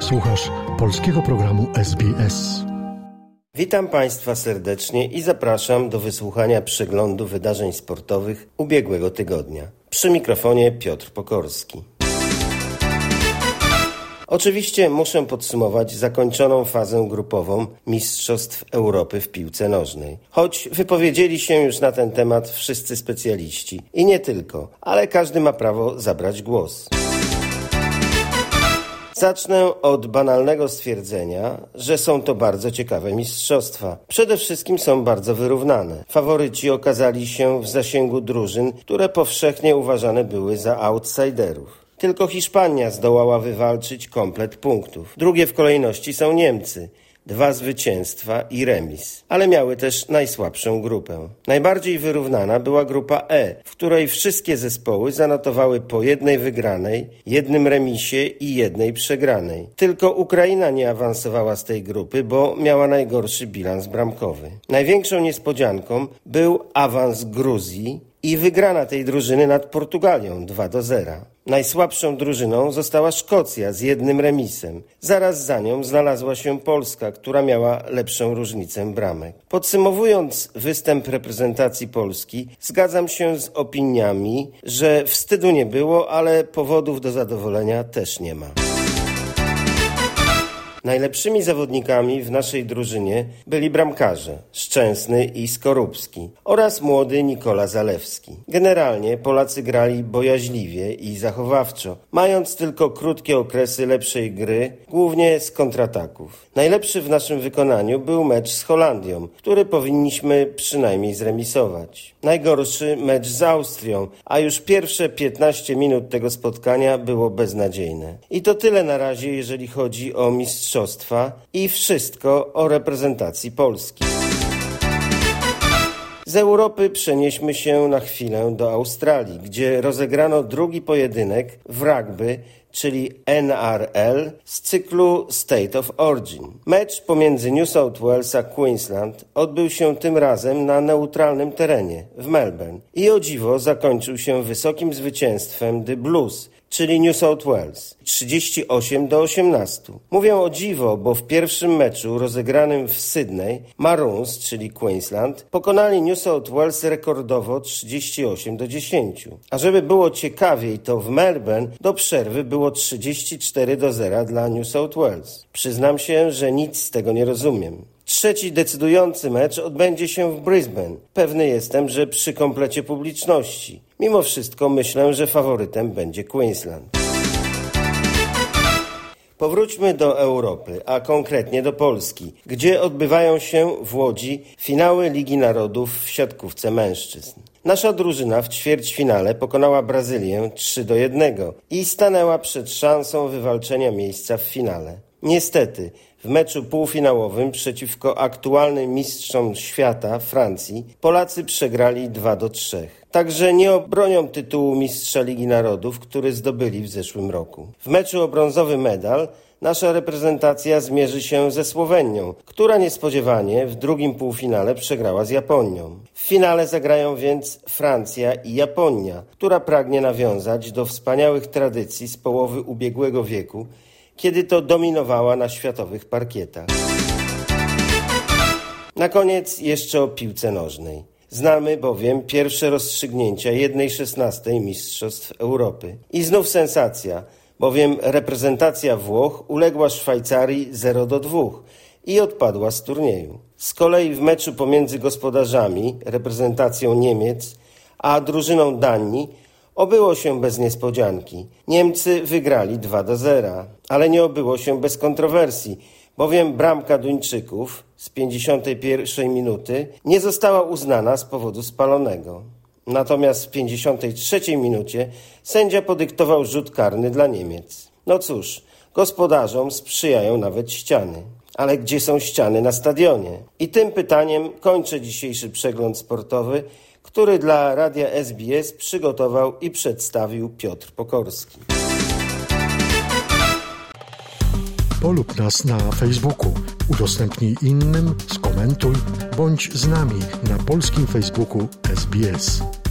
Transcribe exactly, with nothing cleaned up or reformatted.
Słuchasz polskiego programu S B S. Witam Państwa serdecznie i zapraszam do wysłuchania przeglądu wydarzeń sportowych ubiegłego tygodnia. Przy mikrofonie Piotr Pokorski. Oczywiście muszę podsumować zakończoną fazę grupową Mistrzostw Europy w piłce nożnej. Choć wypowiedzieli się już na ten temat wszyscy specjaliści. I nie tylko, ale każdy ma prawo zabrać głos. Zacznę od banalnego stwierdzenia, że są to bardzo ciekawe mistrzostwa. Przede wszystkim są bardzo wyrównane. Faworyci okazali się w zasięgu drużyn, które powszechnie uważane były za outsiderów. Tylko Hiszpania zdołała wywalczyć komplet punktów. Drugie w kolejności są Niemcy. Dwa zwycięstwa i remis, ale miały też najsłabszą grupę. Najbardziej wyrównana była grupa E, w której wszystkie zespoły zanotowały po jednej wygranej, jednym remisie i jednej przegranej. Tylko Ukraina nie awansowała z tej grupy, bo miała najgorszy bilans bramkowy. Największą niespodzianką był awans Gruzji i wygrana tej drużyny nad Portugalią dwa do zera. Najsłabszą drużyną została Szkocja z jednym remisem. Zaraz za nią znalazła się Polska, która miała lepszą różnicę bramek. Podsumowując występ reprezentacji Polski, zgadzam się z opiniami, że wstydu nie było, ale powodów do zadowolenia też nie ma. Najlepszymi zawodnikami w naszej drużynie byli bramkarze Szczęsny i Skorupski oraz młody Nikola Zalewski. Generalnie Polacy grali bojaźliwie i zachowawczo, mając tylko krótkie okresy lepszej gry, głównie z kontrataków. Najlepszy w naszym wykonaniu był mecz z Holandią, który powinniśmy przynajmniej zremisować. Najgorszy mecz z Austrią, a już pierwsze piętnaście minut tego spotkania było beznadziejne. I to tyle na razie, jeżeli chodzi o mistrzostwa i wszystko o reprezentacji Polski. Z Europy przenieśmy się na chwilę do Australii, gdzie rozegrano drugi pojedynek w rugby, czyli N R L z cyklu State of Origin. Mecz pomiędzy New South Wales a Queensland odbył się tym razem na neutralnym terenie w Melbourne i o dziwo zakończył się wysokim zwycięstwem The Blues, czyli New South Wales, trzydzieści osiem do osiemnastu. Mówię o dziwo, bo w pierwszym meczu rozegranym w Sydney Maroons, czyli Queensland, pokonali New South Wales rekordowo trzydzieści osiem do dziesięciu. A żeby było ciekawiej, to w Melbourne do przerwy było trzydzieści cztery do zera dla New South Wales. Przyznam się, że nic z tego nie rozumiem. Trzeci decydujący mecz odbędzie się w Brisbane. Pewny jestem, że przy komplecie publiczności. Mimo wszystko myślę, że faworytem będzie Queensland. Powróćmy do Europy, a konkretnie do Polski, gdzie odbywają się w Łodzi finały Ligi Narodów w siatkówce mężczyzn. Nasza drużyna w ćwierćfinale pokonała Brazylię trzy do jednego i stanęła przed szansą wywalczenia miejsca w finale. Niestety, w meczu półfinałowym przeciwko aktualnym mistrzom świata Francji Polacy przegrali dwa do trzech. Także nie obronią tytułu mistrza Ligi Narodów, który zdobyli w zeszłym roku. W meczu o brązowy medal nasza reprezentacja zmierzy się ze Słowenią, która niespodziewanie w drugim półfinale przegrała z Japonią. W finale zagrają więc Francja i Japonia, która pragnie nawiązać do wspaniałych tradycji z połowy ubiegłego wieku, kiedy to dominowała na światowych parkietach. Na koniec jeszcze o piłce nożnej. Znamy bowiem pierwsze rozstrzygnięcia jednej szesnastej Mistrzostw Europy. I znów sensacja, bowiem reprezentacja Włoch uległa Szwajcarii zero do dwóch i odpadła z turnieju. Z kolei w meczu pomiędzy gospodarzami, reprezentacją Niemiec, a drużyną Danii obyło się bez niespodzianki. Niemcy wygrali dwa do zera, ale nie obyło się bez kontrowersji, bowiem bramka Duńczyków z pięćdziesiątej pierwszej minuty nie została uznana z powodu spalonego. Natomiast w pięćdziesiątej trzeciej minucie sędzia podyktował rzut karny dla Niemiec. No cóż, gospodarzom sprzyjają nawet ściany. Ale gdzie są ściany na stadionie? I tym pytaniem kończę dzisiejszy przegląd sportowy, który dla Radia S B S przygotował i przedstawił Piotr Pokorski. Polub nas na Facebooku, udostępnij innym, skomentuj, bądź z nami na polskim Facebooku S B S.